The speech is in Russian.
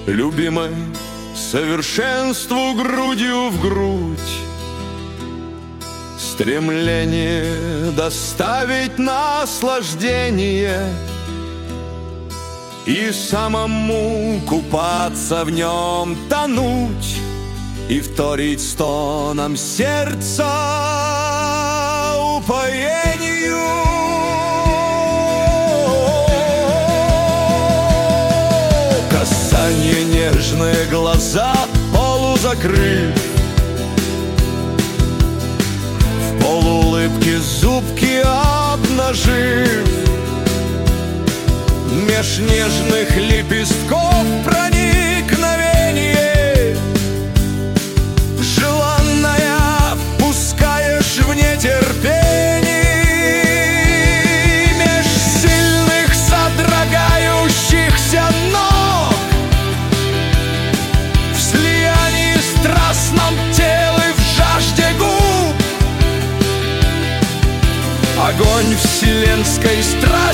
любимой, совершенству грудью в грудь. Стремление доставить наслаждение и самому купаться в нем, тонуть и вторить стонам сердца упоению. Касание, нежные глаза полузакрыв, в полуулыбке зубки обнажив, меж нежных лепестков проникновение желанная впускаешь в нетерпении, меж сильных содрогающихся ног, в слиянии страстном тел и в жажде губ. Огонь вселенской страсти